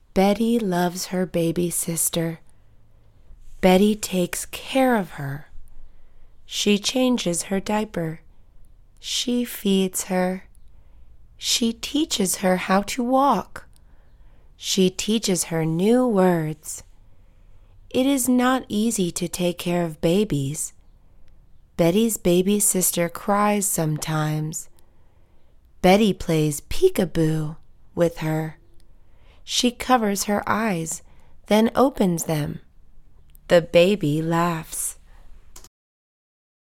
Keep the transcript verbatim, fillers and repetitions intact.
Betty loves her baby sister. Betty takes care of her. She changes her diaper. She feeds her. She teaches her how to walk. She teaches her new words. It is not easy to take care of babies. Betty's baby sister cries sometimes. Betty plays peekaboo with her. She covers her eyes, then opens them. The baby laughs.